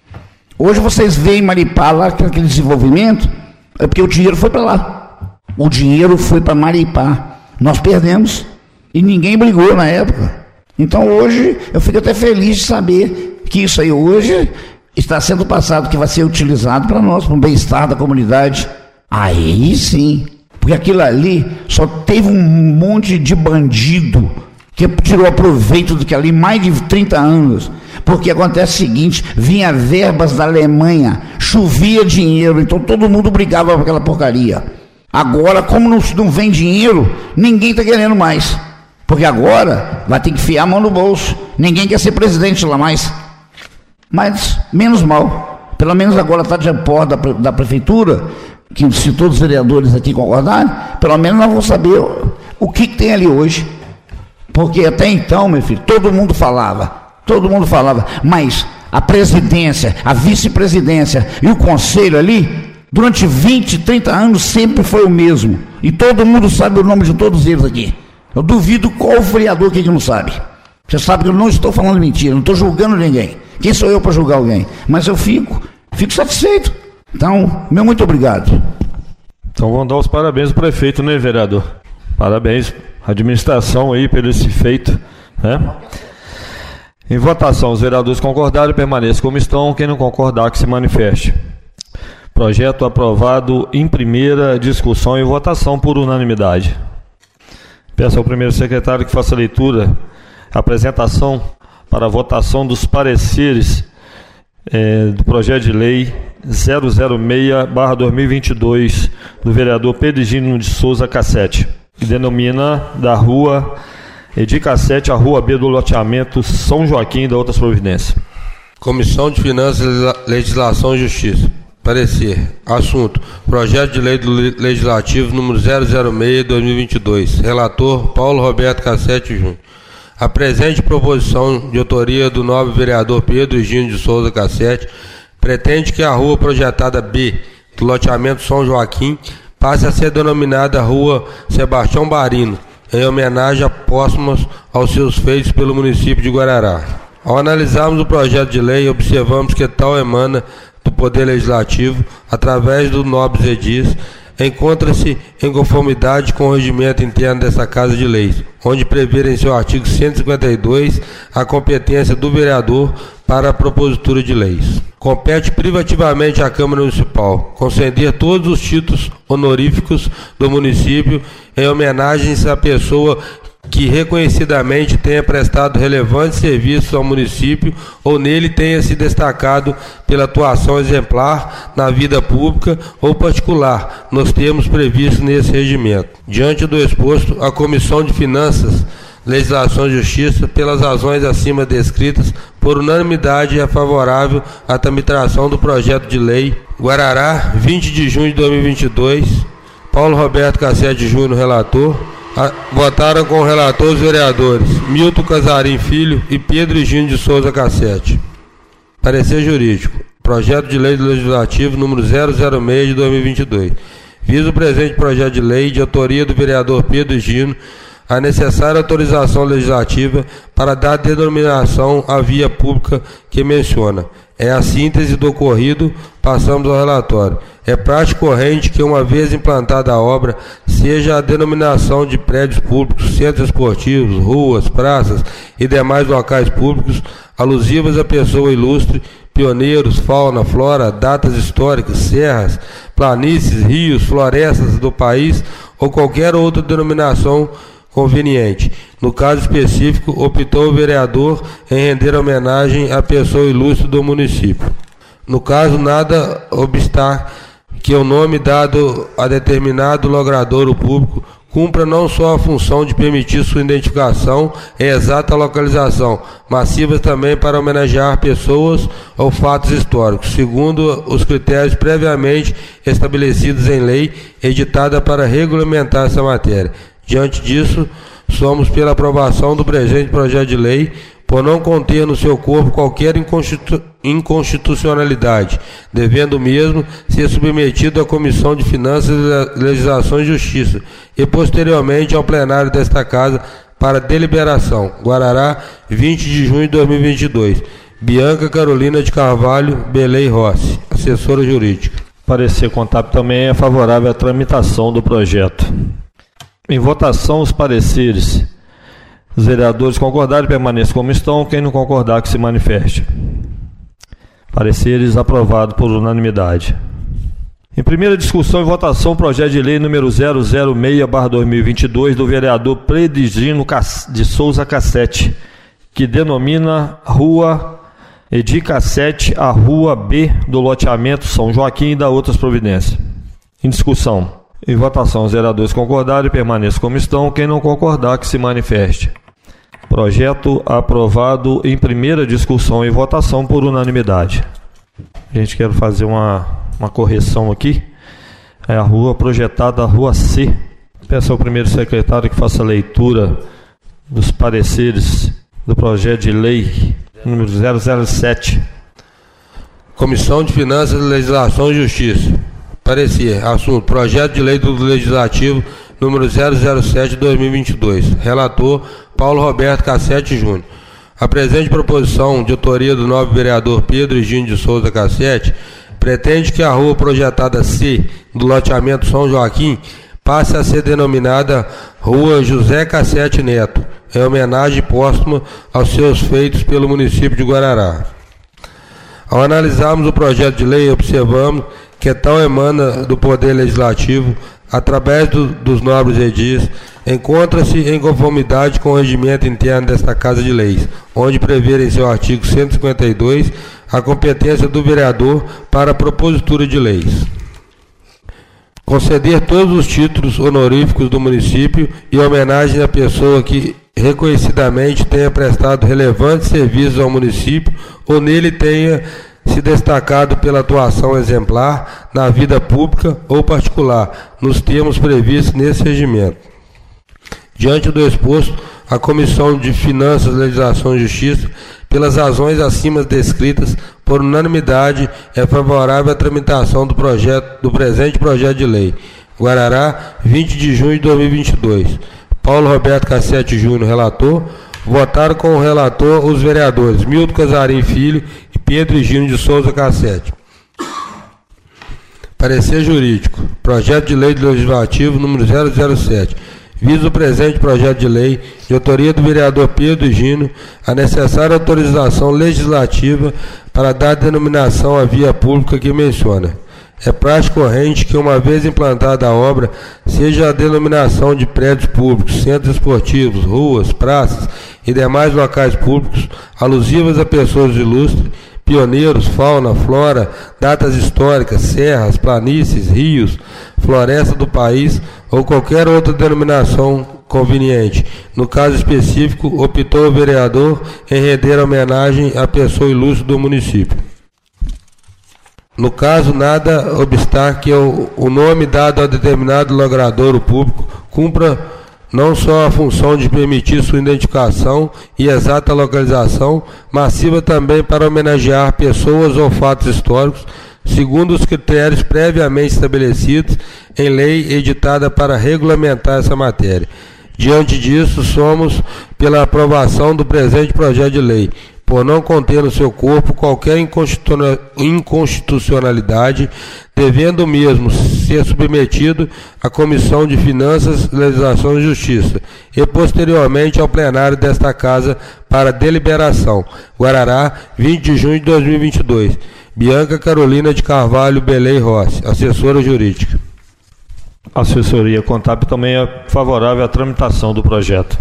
Hoje vocês veem Maripá lá, aquele desenvolvimento, é porque o dinheiro foi para lá. O dinheiro foi para Maripá. Nós perdemos. E ninguém brigou na época. Então hoje eu fico até feliz de saber que isso aí hoje está sendo passado, que vai ser utilizado para nós, para o bem-estar da comunidade. Aí sim, porque aquilo ali só teve um monte de bandido que tirou proveito do que ali mais de trinta anos. Porque acontece o seguinte, vinha verbas da Alemanha, chovia dinheiro, então todo mundo brigava por aquela porcaria. Agora, como não, não vem dinheiro, ninguém está querendo mais. Porque agora vai ter que enfiar a mão no bolso. Ninguém quer ser presidente lá mais. Mas, menos mal. Pelo menos agora está de apoio da, da prefeitura, que se todos os vereadores aqui concordarem, pelo menos nós vamos saber o, o que, que tem ali hoje. Porque até então, meu filho, todo mundo falava, todo mundo falava, mas a presidência, a vice-presidência e o conselho ali, durante vinte, trinta anos sempre foi o mesmo. E todo mundo sabe o nome de todos eles aqui. Eu duvido qual vereador que não sabe. Você sabe que eu não estou falando mentira, não estou julgando ninguém. Quem sou eu para julgar alguém? Mas eu fico, fico satisfeito. Então, meu muito obrigado. Então vamos dar os parabéns ao prefeito, né, vereador? Parabéns à administração aí pelo esse feito, né? Em votação, os vereadores concordaram, permaneçam como estão. Quem não concordar, que se manifeste. Projeto aprovado em primeira discussão e votação por unanimidade. Peço ao primeiro secretário que faça a leitura, a apresentação para a votação dos pareceres é, do projeto de lei zero zero seis barra dois mil e vinte e dois do vereador Pedro Gino de Souza Cassete, que denomina da rua Edi Cassete a rua B do loteamento São Joaquim e da outras providências. Comissão de Finanças, Legislação e Justiça. Parecer. Assunto: Projeto de Lei do Legislativo número zero zero seis, dois mil e vinte e dois. Relator: Paulo Roberto Cassete Júnior. A presente proposição de autoria do nobre vereador Pedro Higino de Souza Cassete pretende que a rua projetada B do loteamento São Joaquim passe a ser denominada Rua Sebastião Barino, em homenagem a póstumas aos seus feitos pelo município de Guarará. Ao analisarmos o projeto de lei, observamos que tal emana do Poder Legislativo, através do nobre edis, encontra-se em conformidade com o regimento interno dessa Casa de Leis, onde prevê em seu artigo cento e cinquenta e dois a competência do vereador para a propositura de leis. Compete privativamente à Câmara Municipal conceder todos os títulos honoríficos do município em homenagens à pessoa que reconhecidamente tenha prestado relevantes serviços ao município ou nele tenha se destacado pela atuação exemplar na vida pública ou particular, nos termos previstos nesse regimento. Diante do exposto, a Comissão de Finanças, Legislação e Justiça, pelas razões acima descritas, por unanimidade é favorável à tramitação do projeto de lei Guarará, vinte de junho de dois mil e vinte e dois. Paulo Roberto Cassete Júnior, relator. A, votaram com o relator os vereadores Milton Casarim Filho e Pedro Higino de Souza Cassete. Parecer jurídico. Projeto de lei do Legislativo número zero zero seis de dois mil e vinte e dois. Visa o presente projeto de lei de autoria do vereador Pedro Higino a necessária autorização legislativa para dar denominação à via pública que menciona. É a síntese do ocorrido, passamos ao relatório. É prática corrente que, uma vez implantada a obra, seja a denominação de prédios públicos, centros esportivos, ruas, praças e demais locais públicos alusivas à pessoa ilustre, pioneiros, fauna, flora, datas históricas, serras, planícies, rios, florestas do país ou qualquer outra denominação conveniente. No caso específico, optou o vereador em render homenagem à pessoa ilustre do município. No caso, nada obsta que o nome dado a determinado logradouro público cumpra não só a função de permitir sua identificação e exata localização, mas sirva também para homenagear pessoas ou fatos históricos, segundo os critérios previamente estabelecidos em lei editada para regulamentar essa matéria. Diante disso, somos pela aprovação do presente projeto de lei, por não conter no seu corpo qualquer inconstitu- inconstitucionalidade, devendo o mesmo ser submetido à Comissão de Finanças, Legislação e Justiça e posteriormente ao plenário desta Casa para deliberação. Guarará, vinte de junho de dois mil e vinte e dois. Bianca Carolina de Carvalho Belei Rossi, assessora jurídica. Parecer contábil também é favorável à tramitação do projeto. Em votação, os pareceres. Os vereadores concordarem, permaneçam como estão. Quem não concordar, que se manifeste. Pareceres aprovados por unanimidade. Em primeira discussão e votação, o projeto de lei número zero zero seis barra dois mil e vinte e dois do vereador Pedro Higino de Souza Cassete, que denomina Rua Edi Cassete a Rua B do loteamento São Joaquim e da outras providências. Em discussão. Em votação, os vereadores concordarem, permaneçam como estão. Quem não concordar, que se manifeste. Projeto aprovado em primeira discussão e votação por unanimidade. A gente quer fazer uma, uma correção aqui. É a rua projetada, a Rua C. Peço ao primeiro secretário que faça a leitura dos pareceres do projeto de lei número zero zero sete. Comissão de Finanças, Legislação e Justiça. Parecer. Assunto: Projeto de Lei do Legislativo número zero zero sete de dois mil e vinte e dois. Relator: Paulo Roberto Cassete Júnior. A presente proposição de autoria do nobre vereador Pedro Higino de Souza Cassete pretende que a rua projetada C do loteamento São Joaquim passe a ser denominada Rua José Cassete Neto, em homenagem póstuma aos seus feitos pelo município de Guarará. Ao analisarmos o projeto de lei, observamos que tal emana do Poder Legislativo, através do, dos nobres edis, encontra-se em conformidade com o regimento interno desta Casa de Leis, onde prevê em seu artigo cento e cinquenta e dois a competência do vereador para a propositura de leis. Conceder todos os títulos honoríficos do município e homenagem à pessoa que reconhecidamente tenha prestado relevantes serviços ao município ou nele tenha se destacado pela atuação exemplar na vida pública ou particular, nos termos previstos nesse regimento. Diante do exposto, a Comissão de Finanças, Legislação e Justiça, pelas razões acima descritas, por unanimidade, é favorável à tramitação do, projeto, do presente projeto de lei. Guarará, vinte de junho de dois mil e vinte e dois. Paulo Roberto Cassete Júnior, relator. Votaram com o relator os vereadores Milton Casarim Filho e Pedro Higino de Souza Cassete. Parecer jurídico. Projeto de lei legislativo número zero zero sete. Visa o presente projeto de lei, de autoria do vereador Pedro Higino, a necessária autorização legislativa para dar denominação à via pública que menciona. É prática corrente que, uma vez implantada a obra, seja a denominação de prédios públicos, centros esportivos, ruas, praças e demais locais públicos, alusivas a pessoas ilustres, pioneiros, fauna, flora, datas históricas, serras, planícies, rios, floresta do país ou qualquer outra denominação conveniente. No caso específico, optou o vereador em render homenagem à pessoa ilustre do município. No caso, nada obstar que o, o nome dado a determinado logradouro público cumpra não só a função de permitir sua identificação e exata localização, mas sirva também para homenagear pessoas ou fatos históricos, segundo os critérios previamente estabelecidos em lei editada para regulamentar essa matéria. Diante disso, somos pela aprovação do presente projeto de lei, por não conter no seu corpo qualquer inconstitucionalidade, devendo o mesmo ser submetido à Comissão de Finanças, Legislação e Justiça, e posteriormente ao plenário desta Casa para deliberação. Guarará, vinte de junho de dois mil e vinte e dois. Bianca Carolina de Carvalho Belém Rossi, assessora jurídica. A assessoria contábil também é favorável à tramitação do projeto.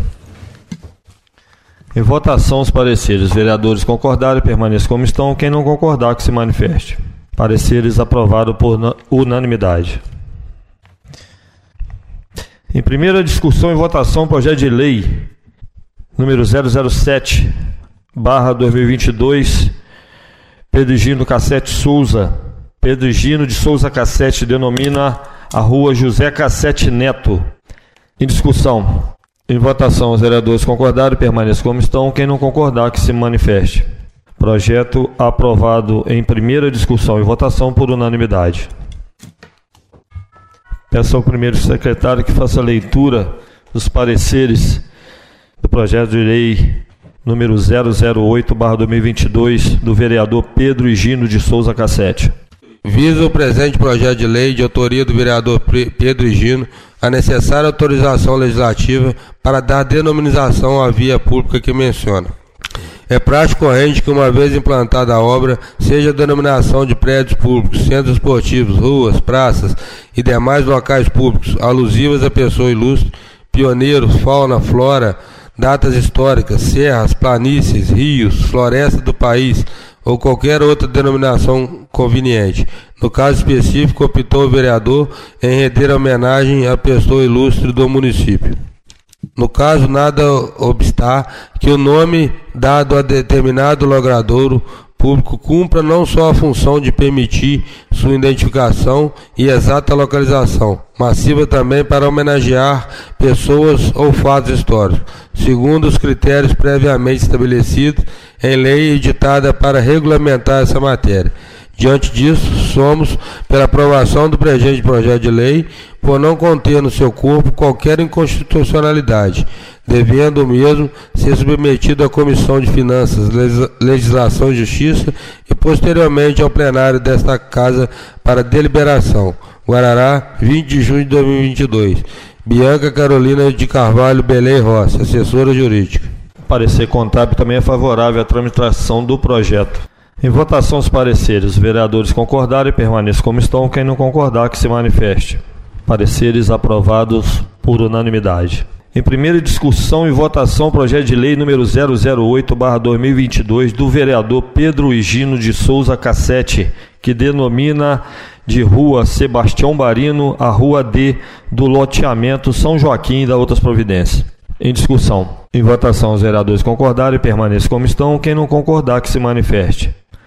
Em votação, os pareceres. Os vereadores concordarem, permaneçam como estão. Quem não concordar, que se manifeste. Pareceres aprovados por unanimidade. Em primeira discussão e votação, projeto de lei número zero zero sete barra dois mil e vinte e dois, Pedro Higino Cassete Souza. Pedro Higino de Souza Cassete denomina a rua José Cassete Neto. Em discussão. Em votação, os vereadores concordarem, permaneçam como estão. Quem não concordar, que se manifeste. Projeto aprovado em primeira discussão e votação por unanimidade. Peço ao primeiro secretário que faça a leitura dos pareceres do projeto de lei número zero zero oito barra dois mil e vinte e dois do vereador Pedro Higino de Souza Cassete. Visa o presente projeto de lei de autoria do vereador Pedro Higino a necessária autorização legislativa para dar denominação à via pública que menciona. É prática corrente que, uma vez implantada a obra, seja a denominação de prédios públicos, centros esportivos, ruas, praças e demais locais públicos, alusivas a pessoa ilustre, pioneiros, fauna, flora, datas históricas, serras, planícies, rios, floresta do país ou qualquer outra denominação conveniente. No caso específico, optou o vereador em render homenagem à pessoa ilustre do município. No caso, nada obstar que o nome dado a determinado logradouro público cumpra não só a função de permitir sua identificação e exata localização, mas sirva também para homenagear pessoas ou fatos históricos, segundo os critérios previamente estabelecidos em lei editada para regulamentar essa matéria. Diante disso, somos pela aprovação do presente projeto de lei, por não conter no seu corpo qualquer inconstitucionalidade, devendo o mesmo ser submetido à Comissão de Finanças, Legislação e Justiça e posteriormente ao plenário desta Casa para deliberação. Guarará, vinte de junho de dois mil e vinte e dois. Bianca Carolina de Carvalho Belém Rossi, assessora jurídica. Parecer contábil também é favorável à tramitação do projeto. Em votação, os pareceres. Os vereadores concordarem, permaneçam como estão. Quem não concordar, que se manifeste. Pareceres aprovados por unanimidade. Em primeira discussão e votação, projeto de lei número zero zero oito barra dois mil e vinte e dois do vereador Pedro Higino de Souza Cassete, que denomina de Rua Sebastião Barino a Rua D do loteamento São Joaquim e da outras providências. Em discussão. Em votação, os vereadores concordarem, permaneçam como estão. Quem não concordar, que se manifeste.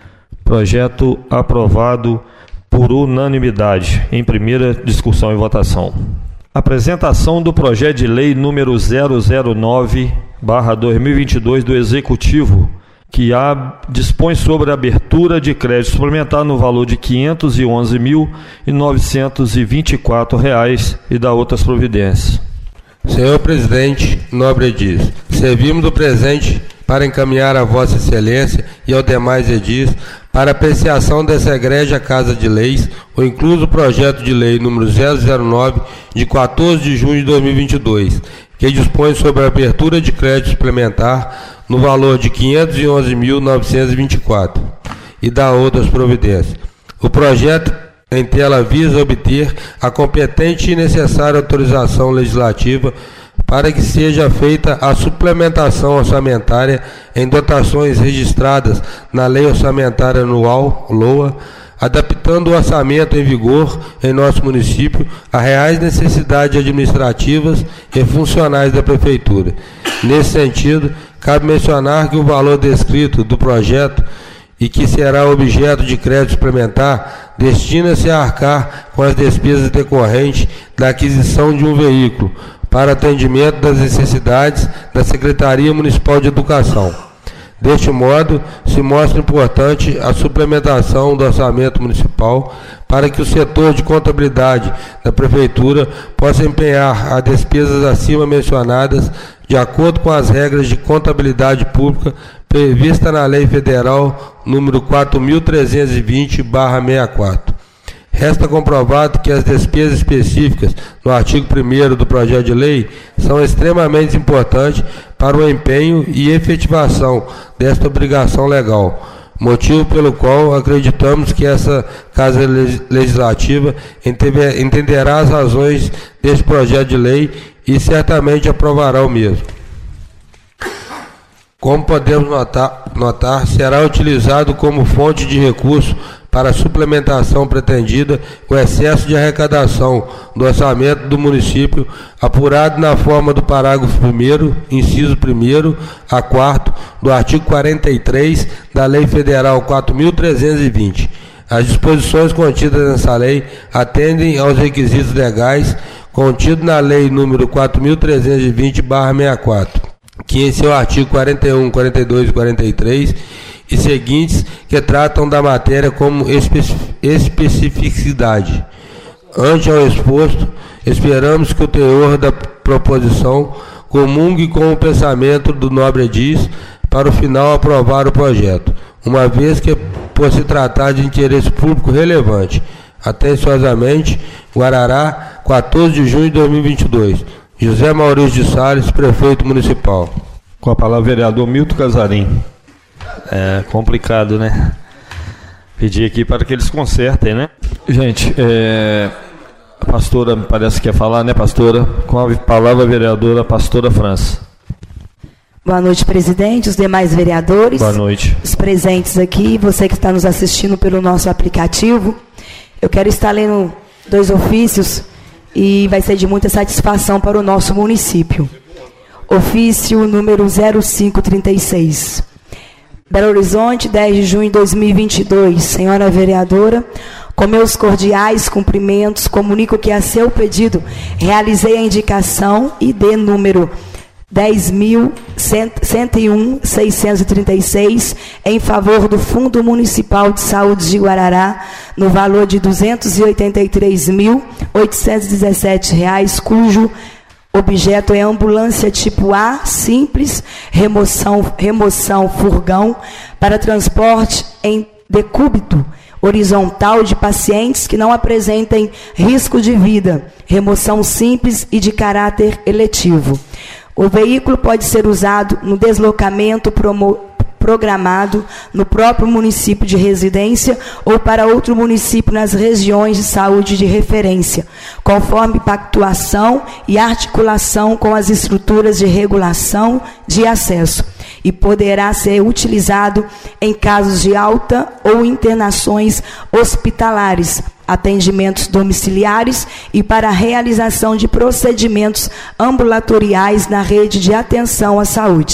Projeto aprovado por unanimidade, em primeira discussão e votação. Apresentação do projeto de lei número zero zero nove barra dois mil e vinte e dois do Executivo, que a, dispõe sobre a abertura de crédito suplementar no valor de quinhentos e onze mil novecentos e vinte e quatro reais e da outras providências. Senhor Presidente, nobre edis, servimos o presente para encaminhar a Vossa Excelência e aos demais edis para apreciação dessa egrégia Casa de Leis, o incluso projeto de lei número zero zero nove, de quatorze de junho de dois mil e vinte e dois, que dispõe sobre a abertura de crédito suplementar no valor de quinhentos e onze mil novecentos e vinte e quatro e da outras providências. O projeto em tela visa obter a competente e necessária autorização legislativa para que seja feita a suplementação orçamentária em dotações registradas na Lei Orçamentária Anual, LOA, adaptando o orçamento em vigor em nosso município a reais necessidades administrativas e funcionais da Prefeitura. Nesse sentido, cabe mencionar que o valor descrito do projeto e que será objeto de crédito suplementar destina-se a arcar com as despesas decorrentes da aquisição de um veículo para atendimento das necessidades da Secretaria Municipal de Educação. Deste modo, se mostra importante a suplementação do orçamento municipal para que o setor de contabilidade da Prefeitura possa empenhar as despesas acima mencionadas de acordo com as regras de contabilidade pública prevista na Lei Federal número quatro mil trezentos e vinte barra sessenta e quatro. Resta comprovado que as despesas específicas no artigo primeiro do projeto de lei são extremamente importantes para o empenho e efetivação desta obrigação legal, motivo pelo qual acreditamos que essa Casa Legislativa entenderá as razões deste projeto de lei e certamente aprovará o mesmo. Como podemos notar, notar, será utilizado como fonte de recurso para a suplementação pretendida o excesso de arrecadação do orçamento do município, apurado na forma do parágrafo primeiro, inciso primeiro a quarto, do artigo quarenta e três da Lei Federal quatro mil trezentos e vinte. As disposições contidas nessa lei atendem aos requisitos legais contidos na Lei número quatro mil trezentos e vinte barra sessenta e quatro, que em seu artigo quarenta e um, quarenta e dois e quarenta e três e seguintes, que tratam da matéria como especificidade. Ante ao exposto, esperamos que o teor da proposição comungue com o pensamento do nobre edis para o final aprovar o projeto, uma vez que por se tratar de interesse público relevante. Atenciosamente, Guarará, quatorze de junho de dois mil e vinte e dois. José Maurício de Salles, Prefeito Municipal. Com a palavra, vereador Milton Casarim. É complicado, né? Pedir aqui para que eles consertem, né? Gente, é... a pastora parece que quer falar, né, pastora? Com a palavra, a vereadora Pastora França. Boa noite, presidente, os demais vereadores. Boa noite. Os presentes aqui, você que está nos assistindo pelo nosso aplicativo. Eu quero estar lendo dois ofícios e vai ser de muita satisfação para o nosso município. Ofício número zero cinco trinta e seis. Belo Horizonte, dez de junho de dois mil e vinte e dois. Senhora vereadora, com meus cordiais cumprimentos, comunico que a seu pedido realizei a indicação I D número dez mil cento e um, seiscentos e trinta e seis em favor do Fundo Municipal de Saúde de Guarará, no valor de duzentos e oitenta e três mil, oitocentos e dezessete reais, cujo objeto é ambulância tipo A, simples, remoção, remoção furgão, para transporte em decúbito horizontal de pacientes que não apresentem risco de vida, remoção simples e de caráter eletivo. O veículo pode ser usado no deslocamento promo- programado no próprio município de residência ou para outro município nas regiões de saúde de referência, conforme pactuação e articulação com as estruturas de regulação de acesso, e poderá ser utilizado em casos de alta ou internações hospitalares, atendimentos domiciliares e para a realização de procedimentos ambulatoriais na rede de atenção à saúde.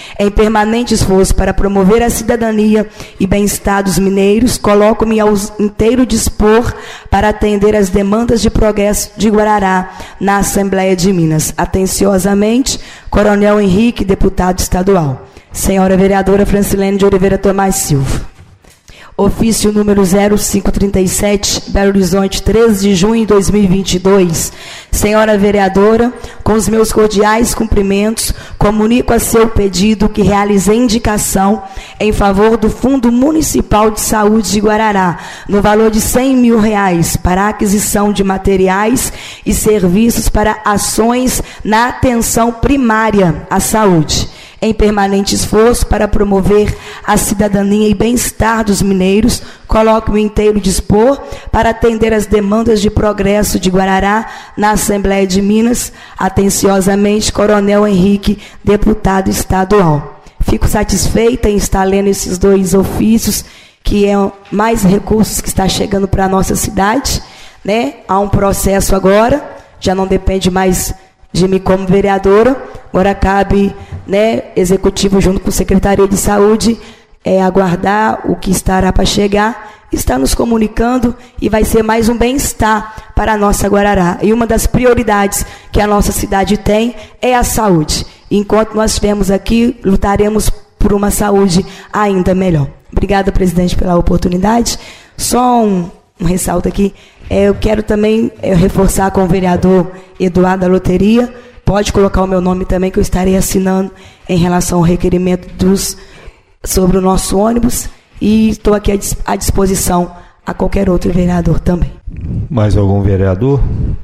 Em permanente esforço para promover a cidadania e bem-estar dos mineiros, coloco-me ao inteiro dispor para atender às demandas de progresso de Guarará na Assembleia de Minas. Atenciosamente, Coronel Henrique, deputado estadual. Senhora vereadora Francilene de Oliveira Tomás Silva. Ofício número zero cinco trinta e sete, Belo Horizonte, treze de junho de dois mil e vinte e dois. Senhora vereadora, com os meus cordiais cumprimentos, comunico a seu pedido que realizei indicação em favor do Fundo Municipal de Saúde de Guarará, no valor de cem mil reais, para a aquisição de materiais e serviços para ações na atenção primária à saúde, em permanente esforço para promover a cidadania e bem-estar dos mineiros, coloco-me inteiro dispor para atender as demandas de progresso de Guarará na Assembleia de Minas. Atenciosamente, Coronel Henrique, deputado estadual. Fico satisfeita em estar lendo esses dois ofícios, que é mais recursos que está chegando para a nossa cidade, né? Há um processo agora, já não depende mais de mim como vereadora, agora cabe, né, executivo junto com a Secretaria de Saúde, é, aguardar o que estará para chegar, está nos comunicando e vai ser mais um bem-estar para a nossa Guarará. E uma das prioridades que a nossa cidade tem é a saúde. Enquanto nós estivermos aqui, lutaremos por uma saúde ainda melhor. Obrigada, presidente, pela oportunidade. Só um, um ressalto aqui. É, eu quero também é, reforçar com o vereador Eduardo da Loteria. Pode colocar o meu nome também, que eu estarei assinando em relação ao requerimento dos, sobre o nosso ônibus. E estou aqui à disposição a qualquer outro vereador também. Mais algum vereador?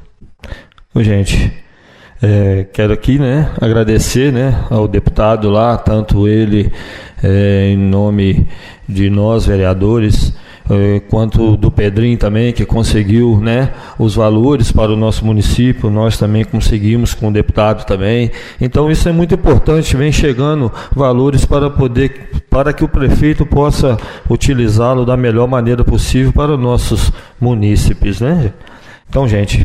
Gente, é, quero aqui, né, agradecer, né, ao deputado lá, tanto ele é, em nome de nós, vereadores, quanto do Pedrinho também, que conseguiu, né, os valores para o nosso município. Nós também conseguimos com o deputado também. Então isso é muito importante, vem chegando valores para poder, para que o prefeito possa utilizá-lo da melhor maneira possível para os nossos munícipes, né? Então, gente,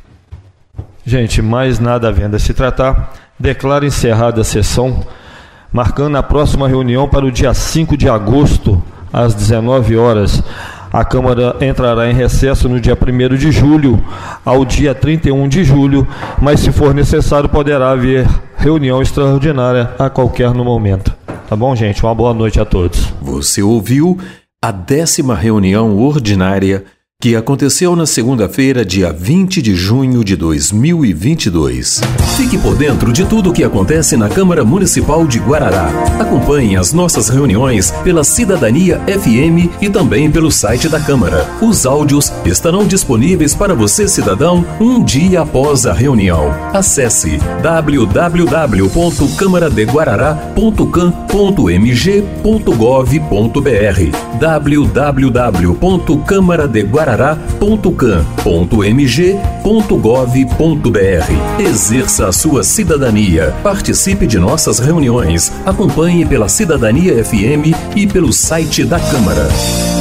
gente, mais nada havendo a se tratar, declaro encerrada a sessão, marcando a próxima reunião para o dia cinco de agosto, às dezenove horas. A Câmara entrará em recesso no dia primeiro de julho ao dia trinta e um de julho, mas se for necessário poderá haver reunião extraordinária a qualquer no momento. Tá bom, gente? Uma boa noite a todos. Você ouviu a décima reunião ordinária que aconteceu na segunda-feira, dia vinte de junho de dois mil e vinte e dois. Fique por dentro de tudo o que acontece na Câmara Municipal de Guarará. Acompanhe as nossas reuniões pela Cidadania F M e também pelo site da Câmara. Os áudios estarão disponíveis para você, cidadão, um dia após a reunião. Acesse w w w ponto câmara de guarará ponto cam ponto m g ponto gov ponto b r w w w ponto câmara de guarará ponto cam ponto m g ponto gov ponto b r. Exerça a sua cidadania. Participe de nossas reuniões. Acompanhe pela Cidadania F M e pelo site da Câmara.